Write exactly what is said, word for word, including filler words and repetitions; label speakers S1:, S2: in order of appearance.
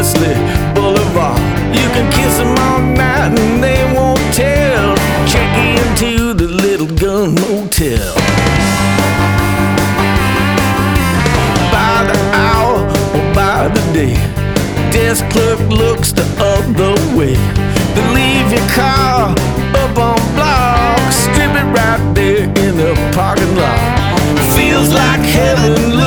S1: Wesley Boulevard. You can kiss them all night and they won't tell. Check into the Little Gun Motel. By the hour or by the day, desk clerk looks the other way. They leave your car up on blocks, strip it right there in the parking lot. Feels like heaven